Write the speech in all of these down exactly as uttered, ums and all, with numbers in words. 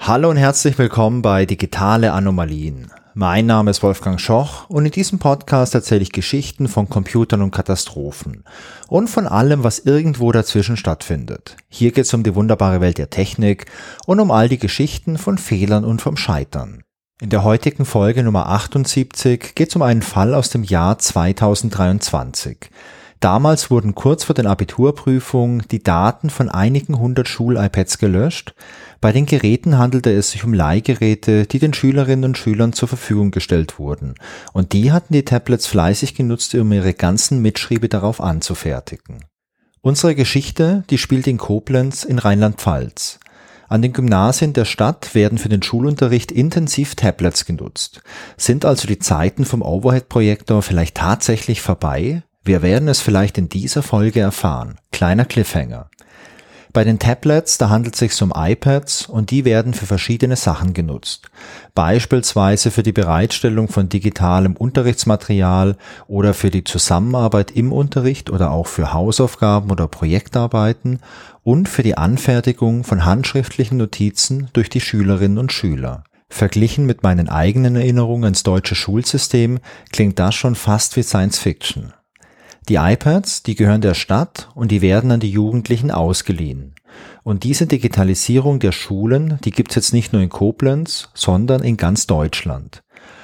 Hallo und herzlich willkommen bei Digitale Anomalien. Mein Name ist Wolfgang Schoch und in diesem Podcast erzähle ich Geschichten von Computern und Katastrophen und von allem, was irgendwo dazwischen stattfindet. Hier geht es um die wunderbare Welt der Technik und um all die Geschichten von Fehlern und vom Scheitern. In der heutigen Folge Nummer achtundsiebzig geht es um einen Fall aus dem Jahr zweitausenddreiundzwanzig. Damals wurden kurz vor den Abiturprüfungen die Daten von einigen hundert Schul-iPads gelöscht. Bei den Geräten handelte es sich um Leihgeräte, die den Schülerinnen und Schülern zur Verfügung gestellt wurden. Und die hatten die Tablets fleißig genutzt, um ihre ganzen Mitschriebe darauf anzufertigen. Unsere Geschichte, die spielt in Koblenz in Rheinland-Pfalz. An den Gymnasien der Stadt werden für den Schulunterricht intensiv Tablets genutzt. Sind also die Zeiten vom Overhead-Projektor vielleicht tatsächlich vorbei? Wir werden es vielleicht in dieser Folge erfahren. Kleiner Cliffhanger. Bei den Tablets, da handelt es sich um iPads und die werden für verschiedene Sachen genutzt. Beispielsweise für die Bereitstellung von digitalem Unterrichtsmaterial oder für die Zusammenarbeit im Unterricht oder auch für Hausaufgaben oder Projektarbeiten und für die Anfertigung von handschriftlichen Notizen durch die Schülerinnen und Schüler. Verglichen mit meinen eigenen Erinnerungen ans deutsche Schulsystem klingt das schon fast wie Science Fiction. Die iPads, die gehören der Stadt und die werden an die Jugendlichen ausgeliehen. Und diese Digitalisierung der Schulen, die gibt's jetzt nicht nur in Koblenz, sondern in ganz Deutschland.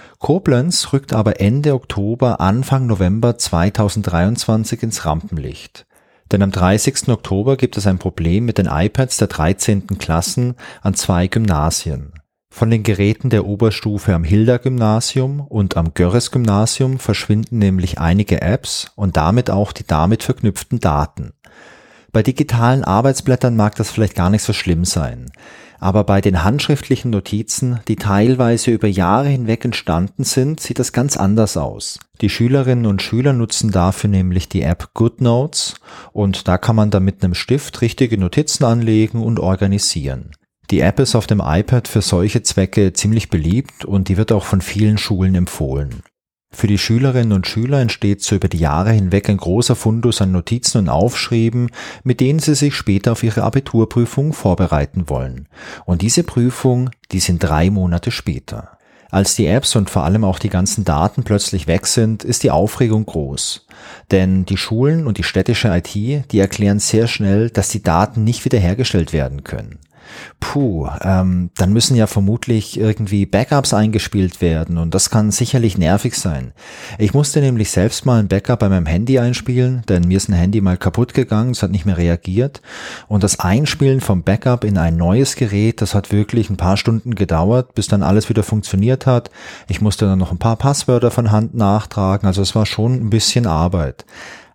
Koblenz rückt aber Ende Oktober, Anfang November zweitausenddreiundzwanzig ins Rampenlicht. Denn am dreißigsten Oktober gibt es ein Problem mit den iPads der dreizehnten Klassen an zwei Gymnasien. Von den Geräten der Oberstufe am Hilda-Gymnasium und am Görres-Gymnasium verschwinden nämlich einige Apps und damit auch die damit verknüpften Daten. Bei digitalen Arbeitsblättern mag das vielleicht gar nicht so schlimm sein, aber bei den handschriftlichen Notizen, die teilweise über Jahre hinweg entstanden sind, sieht das ganz anders aus. Die Schülerinnen und Schüler nutzen dafür nämlich die App GoodNotes und da kann man dann mit einem Stift richtige Notizen anlegen und organisieren. Die App ist auf dem iPad für solche Zwecke ziemlich beliebt und die wird auch von vielen Schulen empfohlen. Für die Schülerinnen und Schüler entsteht so über die Jahre hinweg ein großer Fundus an Notizen und Aufschrieben, mit denen sie sich später auf ihre Abiturprüfung vorbereiten wollen. Und diese Prüfung, die sind drei Monate später. Als die Apps und vor allem auch die ganzen Daten plötzlich weg sind, ist die Aufregung groß. Denn die Schulen und die städtische I T, die erklären sehr schnell, dass die Daten nicht wiederhergestellt werden können. Puh, ähm, dann müssen ja vermutlich irgendwie Backups eingespielt werden und das kann sicherlich nervig sein. Ich musste nämlich selbst mal ein Backup bei meinem Handy einspielen, denn mir ist ein Handy mal kaputt gegangen, es hat nicht mehr reagiert und das Einspielen vom Backup in ein neues Gerät, das hat wirklich ein paar Stunden gedauert, bis dann alles wieder funktioniert hat. Ich musste dann noch ein paar Passwörter von Hand nachtragen, also es war schon ein bisschen Arbeit.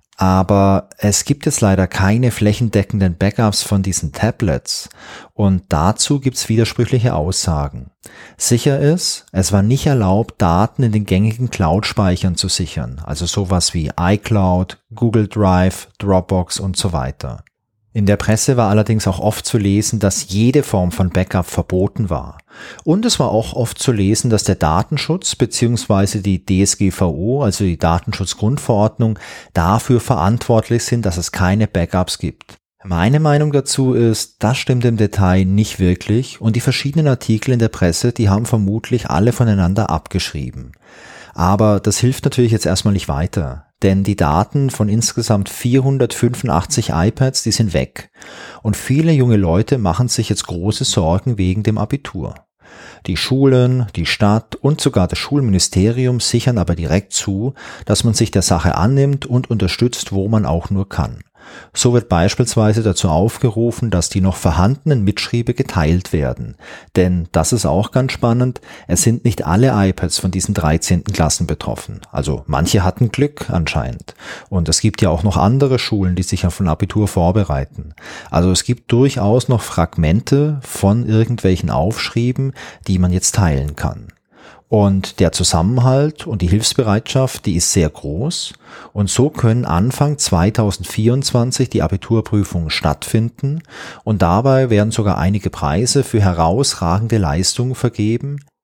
Aber es gibt jetzt leider keine flächendeckenden Backups von diesen Tablets und dazu gibt's widersprüchliche Aussagen. Sicher ist, es war nicht erlaubt, Daten in den gängigen Cloud-Speichern zu sichern, also sowas wie iCloud, Google Drive, Dropbox und so weiter. In der Presse war allerdings auch oft zu lesen, dass jede Form von Backup verboten war. Und es war auch oft zu lesen, dass der Datenschutz bzw. die D S G V O, also die Datenschutzgrundverordnung, dafür verantwortlich sind, dass es keine Backups gibt. Meine Meinung dazu ist, das stimmt im Detail nicht wirklich und die verschiedenen Artikel in der Presse, die haben vermutlich alle voneinander abgeschrieben. Aber das hilft natürlich jetzt erstmal nicht weiter. Denn die Daten von insgesamt vierhundertfünfundachtzig iPads, die sind weg. Und viele junge Leute machen sich jetzt große Sorgen wegen dem Abitur. Die Schulen, die Stadt und sogar das Schulministerium sichern aber direkt zu, dass man sich der Sache annimmt und unterstützt, wo man auch nur kann. So wird beispielsweise dazu aufgerufen, dass die noch vorhandenen Mitschriebe geteilt werden. Denn, das ist auch ganz spannend, es sind nicht alle iPads von diesen dreizehnten Klassen betroffen. Also manche hatten Glück anscheinend. Und es gibt ja auch noch andere Schulen, die sich auf ein Abitur vorbereiten. Also es gibt durchaus noch Fragmente von irgendwelchen Aufschrieben, die man jetzt teilen kann. Und der Zusammenhalt und die Hilfsbereitschaft, die ist sehr groß. Und so können Anfang zweitausendvierundzwanzig die Abiturprüfungen stattfinden. Und dabei werden sogar einige Preise für herausragende Leistungen vergeben.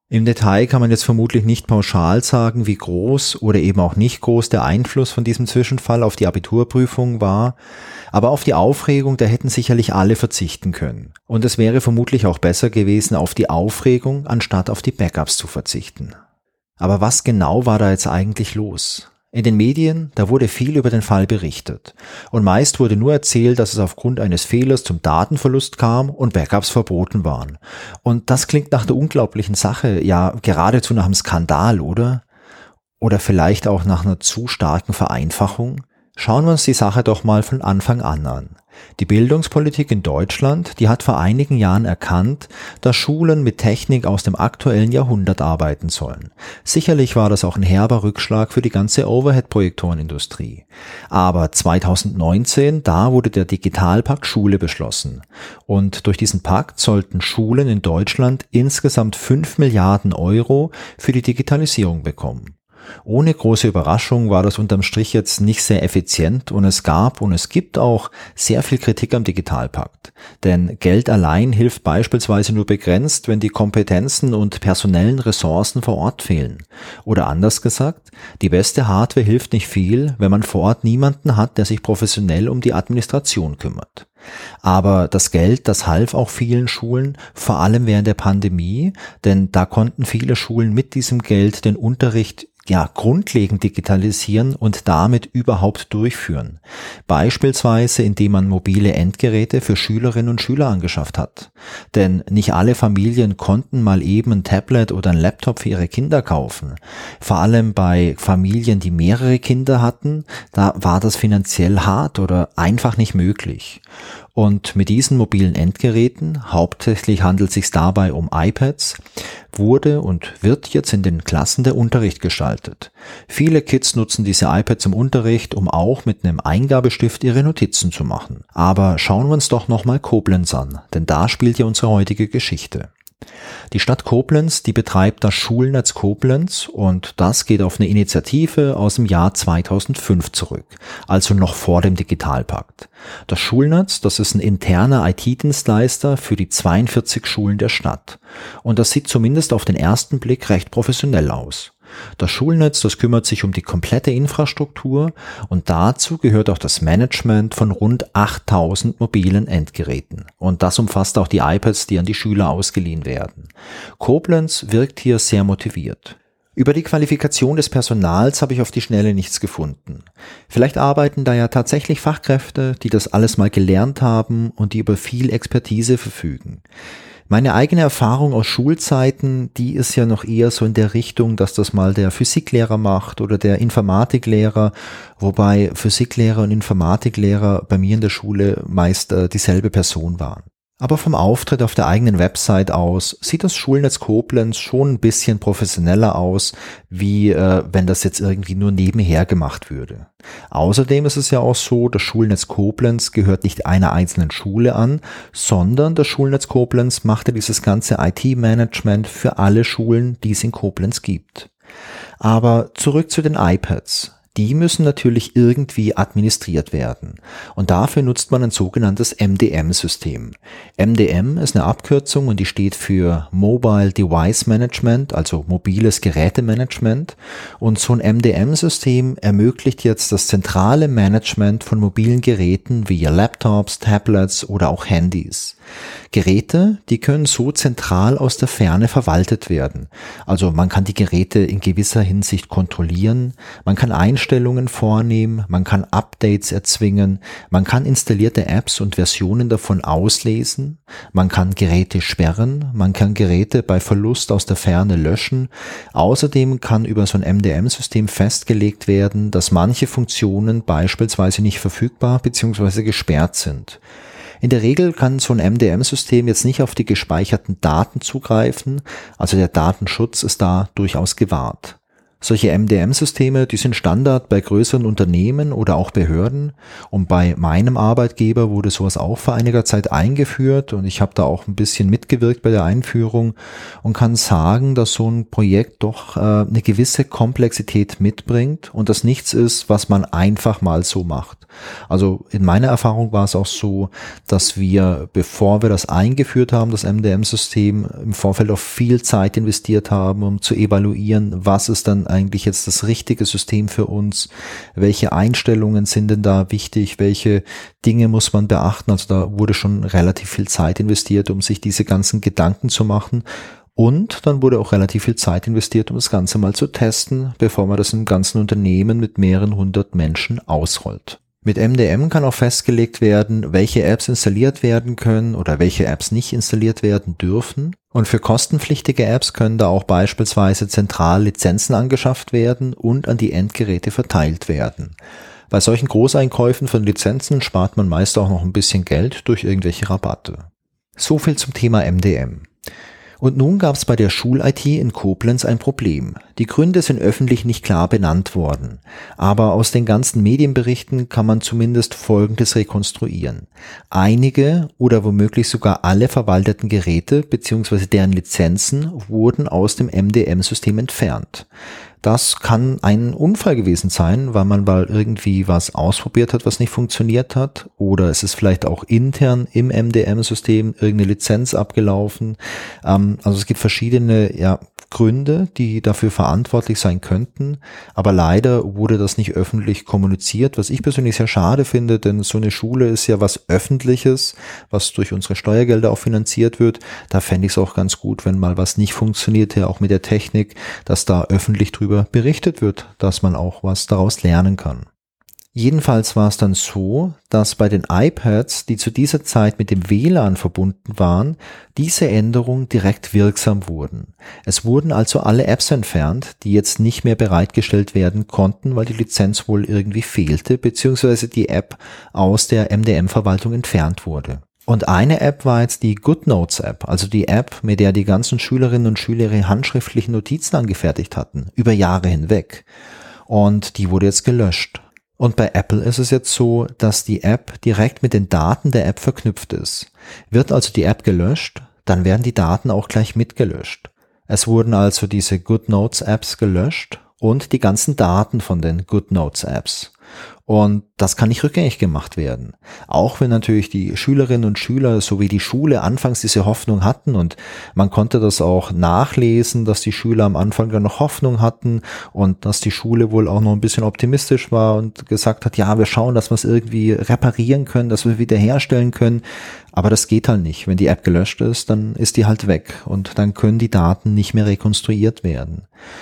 Im Detail kann man jetzt vermutlich nicht pauschal sagen, wie groß oder eben auch nicht groß der Einfluss von diesem Zwischenfall auf die Abiturprüfung war, aber auf die Aufregung, da hätten sicherlich alle verzichten können. Und es wäre vermutlich auch besser gewesen, auf die Aufregung, anstatt auf die Backups zu verzichten. Aber was genau war da jetzt eigentlich los? In den Medien, da wurde viel über den Fall berichtet. Und meist wurde nur erzählt, dass es aufgrund eines Fehlers zum Datenverlust kam und Backups verboten waren. Und das klingt nach der unglaublichen Sache, ja geradezu nach einem Skandal, oder? Oder vielleicht auch nach einer zu starken Vereinfachung? Schauen wir uns die Sache doch mal von Anfang an an. Die Bildungspolitik in Deutschland, die hat vor einigen Jahren erkannt, dass Schulen mit Technik aus dem aktuellen Jahrhundert arbeiten sollen. Sicherlich war das auch ein herber Rückschlag für die ganze Overhead-Projektorenindustrie. Aber zweitausendneunzehn, da wurde der Digitalpakt Schule beschlossen. Und durch diesen Pakt sollten Schulen in Deutschland insgesamt fünf Milliarden Euro für die Digitalisierung bekommen. Ohne große Überraschung war das unterm Strich jetzt nicht sehr effizient und es gab und es gibt auch sehr viel Kritik am Digitalpakt. Denn Geld allein hilft beispielsweise nur begrenzt, wenn die Kompetenzen und personellen Ressourcen vor Ort fehlen. Oder anders gesagt, die beste Hardware hilft nicht viel, wenn man vor Ort niemanden hat, der sich professionell um die Administration kümmert. Aber das Geld, das half auch vielen Schulen, vor allem während der Pandemie, denn da konnten viele Schulen mit diesem Geld den Unterricht ja grundlegend digitalisieren und damit überhaupt durchführen. Beispielsweise, indem man mobile Endgeräte für Schülerinnen und Schüler angeschafft hat. Denn nicht alle Familien konnten mal eben ein Tablet oder ein Laptop für ihre Kinder kaufen. Vor allem bei Familien, die mehrere Kinder hatten, da war das finanziell hart oder einfach nicht möglich. Und mit diesen mobilen Endgeräten, hauptsächlich handelt es sich dabei um iPads, wurde und wird jetzt in den Klassen der Unterricht gestaltet. Viele Kids nutzen diese iPads im Unterricht, um auch mit einem Eingabestift ihre Notizen zu machen. Aber schauen wir uns doch nochmal Koblenz an, denn da spielt ja unsere heutige Geschichte. Die Stadt Koblenz, die betreibt das Schulnetz Koblenz und das geht auf eine Initiative aus dem Jahr zweitausendfünf zurück, also noch vor dem Digitalpakt. Das Schulnetz, das ist ein interner I T-Dienstleister für die zweiundvierzig Schulen der Stadt und das sieht zumindest auf den ersten Blick recht professionell aus. Das Schulnetz, das kümmert sich um die komplette Infrastruktur und dazu gehört auch das Management von rund achttausend mobilen Endgeräten. Und das umfasst auch die iPads, die an die Schüler ausgeliehen werden. Koblenz wirkt hier sehr motiviert. Über die Qualifikation des Personals habe ich auf die Schnelle nichts gefunden. Vielleicht arbeiten da ja tatsächlich Fachkräfte, die das alles mal gelernt haben und die über viel Expertise verfügen. Meine eigene Erfahrung aus Schulzeiten, die ist ja noch eher so in der Richtung, dass das mal der Physiklehrer macht oder der Informatiklehrer, wobei Physiklehrer und Informatiklehrer bei mir in der Schule meist äh, dieselbe Person waren. Aber vom Auftritt auf der eigenen Website aus sieht das Schulnetz Koblenz schon ein bisschen professioneller aus, wie äh, wenn das jetzt irgendwie nur nebenher gemacht würde. Außerdem ist es ja auch so, das Schulnetz Koblenz gehört nicht einer einzelnen Schule an, sondern das Schulnetz Koblenz machte dieses ganze I T-Management für alle Schulen, die es in Koblenz gibt. Aber zurück zu den iPads. Die müssen natürlich irgendwie administriert werden und dafür nutzt man ein sogenanntes M D M-System. M D M ist eine Abkürzung und die steht für Mobile Device Management, also mobiles Gerätemanagement, und so ein M D M-System ermöglicht jetzt das zentrale Management von mobilen Geräten wie Laptops, Tablets oder auch Handys. Geräte, die können so zentral aus der Ferne verwaltet werden. Also man kann die Geräte in gewisser Hinsicht kontrollieren, man kann Einstellungen vornehmen, man kann Updates erzwingen, man kann installierte Apps und Versionen davon auslesen, man kann Geräte sperren, man kann Geräte bei Verlust aus der Ferne löschen. Außerdem kann über so ein M D M-System festgelegt werden, dass manche Funktionen beispielsweise nicht verfügbar bzw. gesperrt sind. In der Regel kann so ein M D M-System jetzt nicht auf die gespeicherten Daten zugreifen, also der Datenschutz ist da durchaus gewahrt. Solche M D M-Systeme, die sind Standard bei größeren Unternehmen oder auch Behörden, und bei meinem Arbeitgeber wurde sowas auch vor einiger Zeit eingeführt und ich habe da auch ein bisschen mitgewirkt bei der Einführung und kann sagen, dass so ein Projekt doch äh, eine gewisse Komplexität mitbringt und das nichts ist, was man einfach mal so macht. Also in meiner Erfahrung war es auch so, dass wir, bevor wir das eingeführt haben, das M D M-System, im Vorfeld auch viel Zeit investiert haben, um zu evaluieren, was ist dann eigentlich jetzt das richtige System für uns, welche Einstellungen sind denn da wichtig, welche Dinge muss man beachten. Also da wurde schon relativ viel Zeit investiert, um sich diese ganzen Gedanken zu machen. Und dann wurde auch relativ viel Zeit investiert, um das Ganze mal zu testen, bevor man das im ganzen Unternehmen mit mehreren hundert Menschen ausrollt. Mit M D M kann auch festgelegt werden, welche Apps installiert werden können oder welche Apps nicht installiert werden dürfen. Und für kostenpflichtige Apps können da auch beispielsweise zentral Lizenzen angeschafft werden und an die Endgeräte verteilt werden. Bei solchen Großeinkäufen von Lizenzen spart man meist auch noch ein bisschen Geld durch irgendwelche Rabatte. So viel zum Thema M D M. Und nun gab es bei der Schul-I T in Koblenz ein Problem. Die Gründe sind öffentlich nicht klar benannt worden. Aber aus den ganzen Medienberichten kann man zumindest Folgendes rekonstruieren. Einige oder womöglich sogar alle verwalteten Geräte bzw. deren Lizenzen wurden aus dem M D M-System entfernt. Das kann ein Unfall gewesen sein, weil man mal irgendwie was ausprobiert hat, was nicht funktioniert hat. Oder es ist vielleicht auch intern im M D M-System irgendeine Lizenz abgelaufen. Ähm, also es gibt verschiedene ja, Gründe, die dafür verantwortlich sein könnten. Aber leider wurde das nicht öffentlich kommuniziert, was ich persönlich sehr schade finde, denn so eine Schule ist ja was Öffentliches, was durch unsere Steuergelder auch finanziert wird. Da fände ich es auch ganz gut, wenn mal was nicht funktioniert, ja auch mit der Technik, dass da öffentlich drüber berichtet wird, dass man auch was daraus lernen kann. Jedenfalls war es dann so, dass bei den iPads, die zu dieser Zeit mit dem W L A N verbunden waren, diese Änderungen direkt wirksam wurden. Es wurden also alle Apps entfernt, die jetzt nicht mehr bereitgestellt werden konnten, weil die Lizenz wohl irgendwie fehlte, beziehungsweise die App aus der M D M-Verwaltung entfernt wurde. Und eine App war jetzt die GoodNotes App, also die App, mit der die ganzen Schülerinnen und Schüler ihre handschriftlichen Notizen angefertigt hatten, über Jahre hinweg. Und die wurde jetzt gelöscht. Und bei Apple ist es jetzt so, dass die App direkt mit den Daten der App verknüpft ist. Wird also die App gelöscht, dann werden die Daten auch gleich mitgelöscht. Es wurden also diese GoodNotes Apps gelöscht und die ganzen Daten von den GoodNotes Apps. Und das kann nicht rückgängig gemacht werden. Auch wenn natürlich die Schülerinnen und Schüler sowie die Schule anfangs diese Hoffnung hatten und man konnte das auch nachlesen, dass die Schüler am Anfang dann noch Hoffnung hatten und dass die Schule wohl auch noch ein bisschen optimistisch war und gesagt hat, ja, wir schauen, dass wir es irgendwie reparieren können, dass wir wiederherstellen können. Aber das geht halt nicht. Wenn die App gelöscht ist, dann ist die halt weg und dann können die Daten nicht mehr rekonstruiert werden.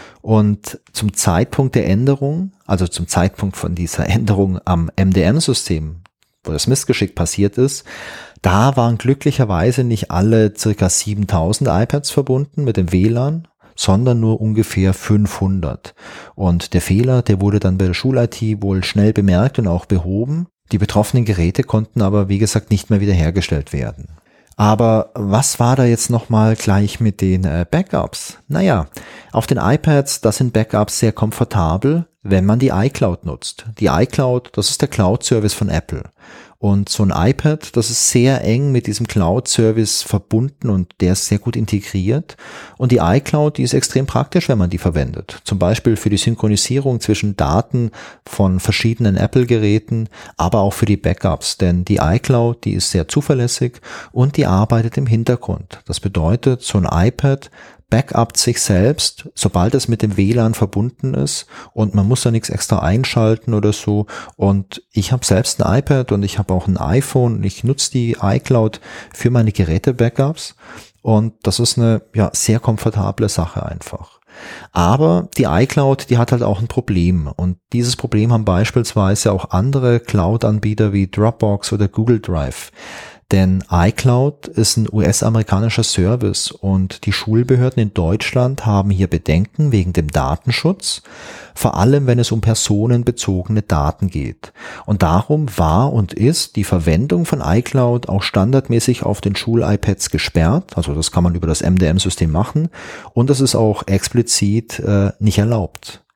Und zum Zeitpunkt der Änderung, also zum Zeitpunkt von dieser Änderung am M D M-System, wo das Missgeschick passiert ist, da waren glücklicherweise nicht alle circa siebentausend iPads verbunden mit dem W L A N, sondern nur ungefähr fünfhundert. Und der Fehler, der wurde dann bei der Schul-I T wohl schnell bemerkt und auch behoben. Die betroffenen Geräte konnten aber, wie gesagt, nicht mehr wiederhergestellt werden. Aber was war da jetzt nochmal gleich mit den äh, Backups? Naja, auf den iPads, da sind Backups sehr komfortabel, wenn man die iCloud nutzt. Die iCloud, das ist der Cloud-Service von Apple. Und so ein iPad, das ist sehr eng mit diesem Cloud-Service verbunden und der ist sehr gut integriert. Und die iCloud, die ist extrem praktisch, wenn man die verwendet. Zum Beispiel für die Synchronisierung zwischen Daten von verschiedenen Apple-Geräten, aber auch für die Backups. Denn die iCloud, die ist sehr zuverlässig und die arbeitet im Hintergrund. Das bedeutet, so ein iPad backupt sich selbst, sobald es mit dem W L A N verbunden ist und man muss da nichts extra einschalten oder so. Und ich habe selbst ein iPad und ich habe auch ein iPhone und ich nutze die iCloud für meine Geräte-Backups und das ist eine ja sehr komfortable Sache einfach. Aber die iCloud, die hat halt auch ein Problem und dieses Problem haben beispielsweise auch andere Cloud-Anbieter wie Dropbox oder Google Drive. Denn iCloud ist ein U S-amerikanischer Service und die Schulbehörden in Deutschland haben hier Bedenken wegen dem Datenschutz, vor allem wenn es um personenbezogene Daten geht. Und darum war und ist die Verwendung von iCloud auch standardmäßig auf den Schul-iPads gesperrt, also das kann man über das M D M-System machen und das ist auch explizit äh, nicht erlaubt.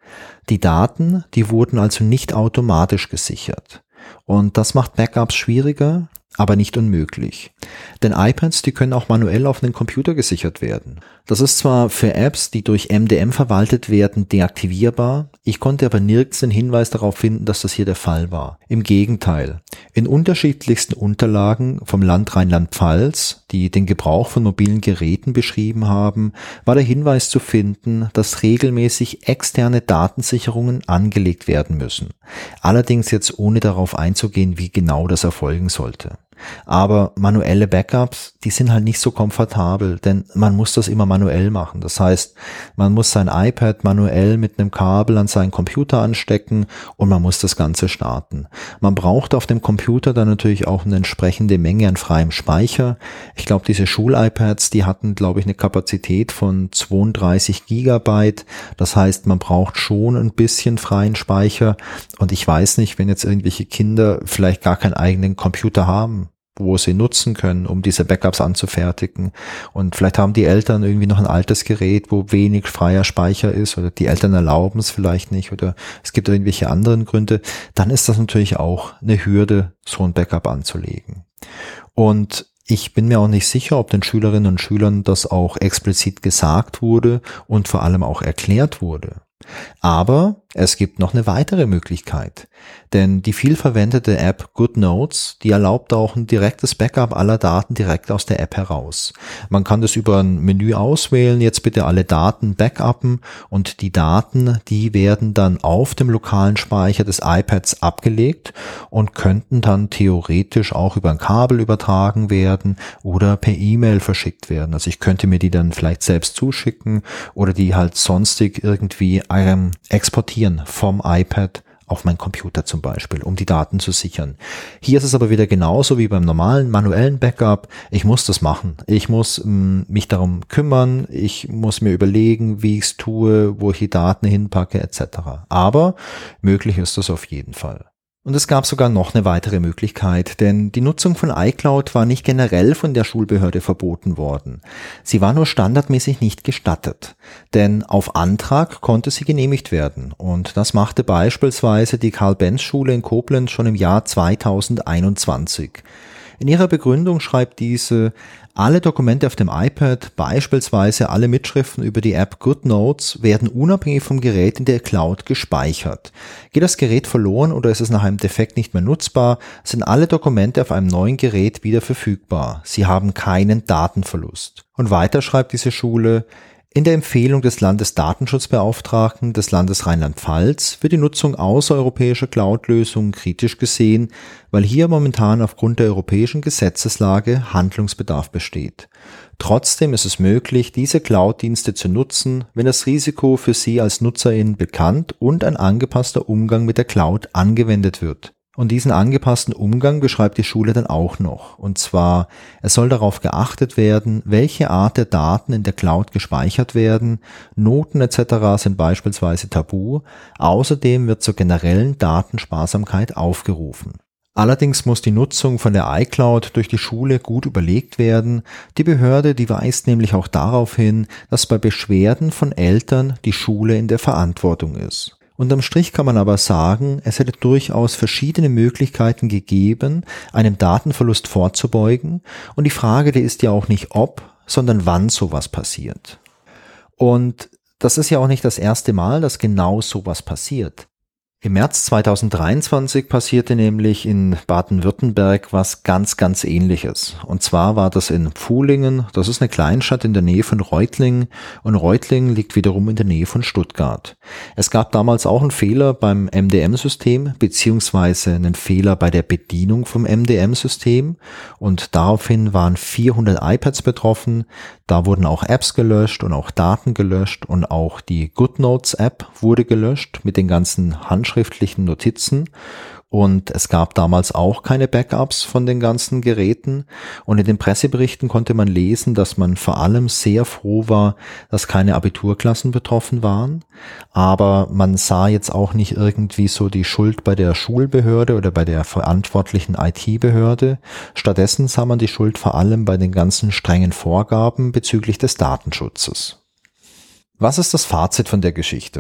Die Daten, die wurden also nicht automatisch gesichert. Und das macht Backups schwieriger, aber nicht unmöglich. Denn iPads, die können auch manuell auf einen Computer gesichert werden. Das ist zwar für Apps, die durch M D M verwaltet werden, deaktivierbar, ich konnte aber nirgends den Hinweis darauf finden, dass das hier der Fall war. Im Gegenteil. In unterschiedlichsten Unterlagen vom Land Rheinland-Pfalz, die den Gebrauch von mobilen Geräten beschrieben haben, war der Hinweis zu finden, dass regelmäßig externe Datensicherungen angelegt werden müssen. Allerdings jetzt ohne darauf einzugehen, wie genau das erfolgen sollte. Aber manuelle Backups, die sind halt nicht so komfortabel, denn man muss das immer manuell machen. Das heißt, man muss sein iPad manuell mit einem Kabel an seinen Computer anstecken und man muss das Ganze starten. Man braucht auf dem Computer dann natürlich auch eine entsprechende Menge an freiem Speicher. Ich glaube, diese Schul-iPads, die hatten, glaube ich, eine Kapazität von zweiunddreißig Gigabyte. Das heißt, man braucht schon ein bisschen freien Speicher. Und ich weiß nicht, wenn jetzt irgendwelche Kinder vielleicht gar keinen eigenen Computer haben, wo sie nutzen können, um diese Backups anzufertigen. Und vielleicht haben die Eltern irgendwie noch ein altes Gerät, wo wenig freier Speicher ist, oder die Eltern erlauben es vielleicht nicht, oder es gibt irgendwelche anderen Gründe. Dann ist das natürlich auch eine Hürde, so ein Backup anzulegen. Und ich bin mir auch nicht sicher, ob den Schülerinnen und Schülern das auch explizit gesagt wurde und vor allem auch erklärt wurde. Aber es gibt noch eine weitere Möglichkeit, denn die vielverwendete App GoodNotes, die erlaubt auch ein direktes Backup aller Daten direkt aus der App heraus. Man kann das über ein Menü auswählen, jetzt bitte alle Daten backuppen, und die Daten, die werden dann auf dem lokalen Speicher des iPads abgelegt und könnten dann theoretisch auch über ein Kabel übertragen werden oder per E-Mail verschickt werden. Also ich könnte mir die dann vielleicht selbst zuschicken oder die halt sonstig irgendwie ähm, exportieren vom iPad auf meinen Computer zum Beispiel, um die Daten zu sichern. Hier ist es aber wieder genauso wie beim normalen manuellen Backup. Ich muss das machen. Ich muss ähm, mich darum kümmern. Ich muss mir überlegen, wie ich es tue, wo ich die Daten hinpacke et cetera. Aber möglich ist das auf jeden Fall. Und es gab sogar noch eine weitere Möglichkeit, denn die Nutzung von iCloud war nicht generell von der Schulbehörde verboten worden. Sie war nur standardmäßig nicht gestattet, denn auf Antrag konnte sie genehmigt werden, und das machte beispielsweise die Karl-Benz-Schule in Koblenz schon im Jahr zweitausendeinundzwanzig. In ihrer Begründung schreibt diese: Alle Dokumente auf dem iPad, beispielsweise alle Mitschriften über die App GoodNotes, werden unabhängig vom Gerät in der Cloud gespeichert. Geht das Gerät verloren oder ist es nach einem Defekt nicht mehr nutzbar, sind alle Dokumente auf einem neuen Gerät wieder verfügbar. Sie haben keinen Datenverlust. Und weiter schreibt diese Schule: In der Empfehlung des Landesdatenschutzbeauftragten des Landes Rheinland-Pfalz wird die Nutzung außereuropäischer Cloud-Lösungen kritisch gesehen, weil hier momentan aufgrund der europäischen Gesetzeslage Handlungsbedarf besteht. Trotzdem ist es möglich, diese Cloud-Dienste zu nutzen, wenn das Risiko für Sie als NutzerInnen bekannt und ein angepasster Umgang mit der Cloud angewendet wird. Und diesen angepassten Umgang beschreibt die Schule dann auch noch. Und zwar, es soll darauf geachtet werden, welche Art der Daten in der Cloud gespeichert werden. Noten et cetera sind beispielsweise tabu. Außerdem wird zur generellen Datensparsamkeit aufgerufen. Allerdings muss die Nutzung von der iCloud durch die Schule gut überlegt werden. Die Behörde, die weist nämlich auch darauf hin, dass bei Beschwerden von Eltern die Schule in der Verantwortung ist. Unterm Strich kann man aber sagen, es hätte durchaus verschiedene Möglichkeiten gegeben, einem Datenverlust vorzubeugen, und die Frage, die ist ja auch nicht ob, sondern wann sowas passiert. Und das ist ja auch nicht das erste Mal, dass genau sowas passiert. Im März zweitausenddreiundzwanzig passierte nämlich in Baden-Württemberg was ganz, ganz Ähnliches. Und zwar war das in Pfuhlingen, das ist eine Kleinstadt in der Nähe von Reutlingen, und Reutlingen liegt wiederum in der Nähe von Stuttgart. Es gab damals auch einen Fehler beim M D M-System, beziehungsweise einen Fehler bei der Bedienung vom M D M-System, und daraufhin waren vierhundert iPads betroffen. Da wurden auch Apps gelöscht und auch Daten gelöscht, und auch die GoodNotes-App wurde gelöscht mit den ganzen handschriftlichen Notizen, und es gab damals auch keine Backups von den ganzen Geräten, und in den Presseberichten konnte man lesen, dass man vor allem sehr froh war, dass keine Abiturklassen betroffen waren, aber man sah jetzt auch nicht irgendwie so die Schuld bei der Schulbehörde oder bei der verantwortlichen I T-Behörde. Stattdessen sah man die Schuld vor allem bei den ganzen strengen Vorgaben bezüglich des Datenschutzes. Was ist das Fazit von der Geschichte?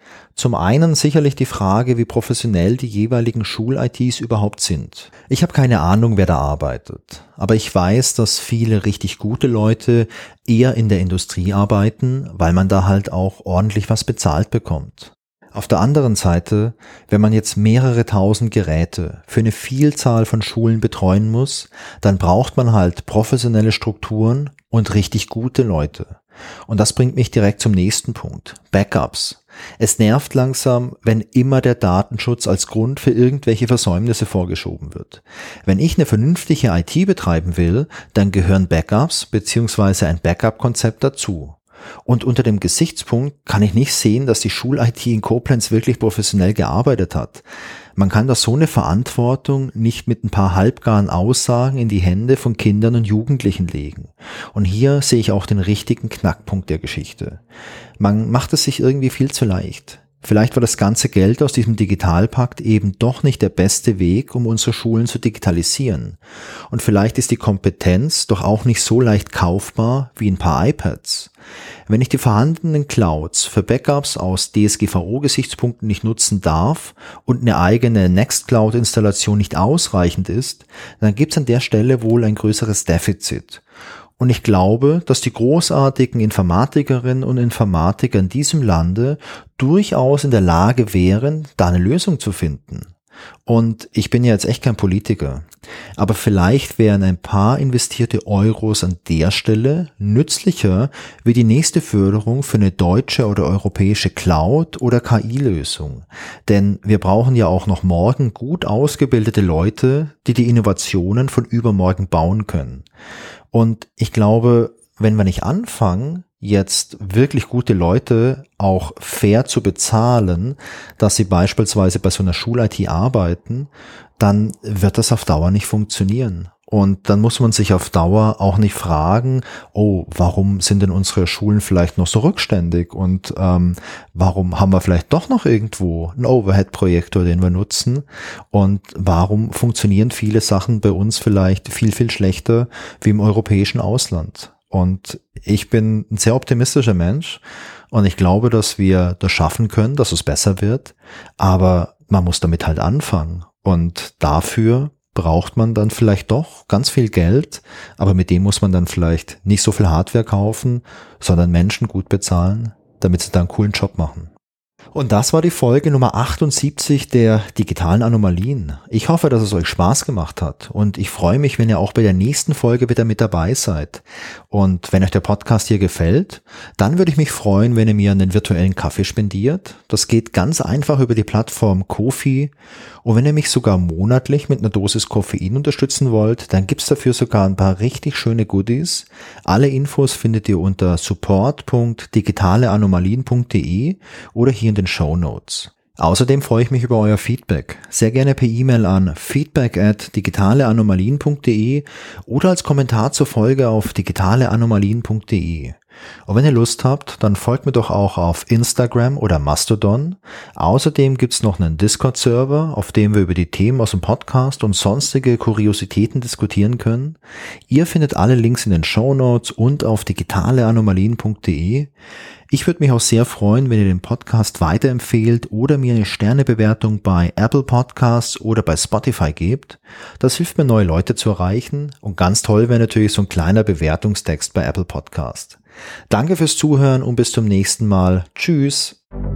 Zum einen sicherlich die Frage, wie professionell die jeweiligen Schul-I Ts überhaupt sind. Ich habe keine Ahnung, wer da arbeitet, aber ich weiß, dass viele richtig gute Leute eher in der Industrie arbeiten, weil man da halt auch ordentlich was bezahlt bekommt. Auf der anderen Seite, wenn man jetzt mehrere tausend Geräte für eine Vielzahl von Schulen betreuen muss, dann braucht man halt professionelle Strukturen und richtig gute Leute. Und das bringt mich direkt zum nächsten Punkt. Backups. Es nervt langsam, wenn immer der Datenschutz als Grund für irgendwelche Versäumnisse vorgeschoben wird. Wenn ich eine vernünftige I T betreiben will, dann gehören Backups bzw. ein Backup-Konzept dazu. Und unter dem Gesichtspunkt kann ich nicht sehen, dass die Schul-I T in Koblenz wirklich professionell gearbeitet hat. Man kann da so eine Verantwortung nicht mit ein paar halbgaren Aussagen in die Hände von Kindern und Jugendlichen legen. Und hier sehe ich auch den richtigen Knackpunkt der Geschichte. Man macht es sich irgendwie viel zu leicht. Vielleicht war das ganze Geld aus diesem Digitalpakt eben doch nicht der beste Weg, um unsere Schulen zu digitalisieren. Und vielleicht ist die Kompetenz doch auch nicht so leicht kaufbar wie ein paar iPads. Wenn ich die vorhandenen Clouds für Backups aus D S G V O-Gesichtspunkten nicht nutzen darf und eine eigene Nextcloud-Installation nicht ausreichend ist, dann gibt es an der Stelle wohl ein größeres Defizit. Und ich glaube, dass die großartigen Informatikerinnen und Informatiker in diesem Lande durchaus in der Lage wären, da eine Lösung zu finden. Und ich bin ja jetzt echt kein Politiker, aber vielleicht wären ein paar investierte Euros an der Stelle nützlicher wie die nächste Förderung für eine deutsche oder europäische Cloud- oder K I-Lösung. Denn wir brauchen ja auch noch morgen gut ausgebildete Leute, die die Innovationen von übermorgen bauen können. Und ich glaube, wenn wir nicht anfangen, jetzt wirklich gute Leute auch fair zu bezahlen, dass sie beispielsweise bei so einer Schul-I T arbeiten, dann wird das auf Dauer nicht funktionieren. Und dann muss man sich auf Dauer auch nicht fragen, oh, warum sind denn unsere Schulen vielleicht noch so rückständig und ähm, warum haben wir vielleicht doch noch irgendwo einen Overhead-Projektor, den wir nutzen und warum funktionieren viele Sachen bei uns vielleicht viel, viel schlechter wie im europäischen Ausland. Und ich bin ein sehr optimistischer Mensch und ich glaube, dass wir das schaffen können, dass es besser wird, aber man muss damit halt anfangen und dafür braucht man dann vielleicht doch ganz viel Geld, aber mit dem muss man dann vielleicht nicht so viel Hardware kaufen, sondern Menschen gut bezahlen, damit sie da einen coolen Job machen. Und das war die Folge Nummer achtundsiebzig der digitalen Anomalien. Ich hoffe, dass es euch Spaß gemacht hat und ich freue mich, wenn ihr auch bei der nächsten Folge wieder mit dabei seid. Und wenn euch der Podcast hier gefällt, dann würde ich mich freuen, wenn ihr mir einen virtuellen Kaffee spendiert. Das geht ganz einfach über die Plattform Ko-fi. Und wenn ihr mich sogar monatlich mit einer Dosis Koffein unterstützen wollt, dann gibt's dafür sogar ein paar richtig schöne Goodies. Alle Infos findet ihr unter support punkt digitale anomalien punkt de oder hier in den Shownotes. Außerdem freue ich mich über euer Feedback. Sehr gerne per E-Mail an feedback at digitale anomalien punkt de oder als Kommentar zur Folge auf digitale anomalien punkt de. Und wenn ihr Lust habt, dann folgt mir doch auch auf Instagram oder Mastodon. Außerdem gibt's noch einen Discord-Server, auf dem wir über die Themen aus dem Podcast und sonstige Kuriositäten diskutieren können. Ihr findet alle Links in den Shownotes und auf digitale anomalien punkt de. Ich würde mich auch sehr freuen, wenn ihr den Podcast weiterempfehlt oder mir eine Sternebewertung bei Apple Podcasts oder bei Spotify gebt. Das hilft mir, neue Leute zu erreichen und ganz toll wäre natürlich so ein kleiner Bewertungstext bei Apple Podcast. Danke fürs Zuhören und bis zum nächsten Mal. Tschüss.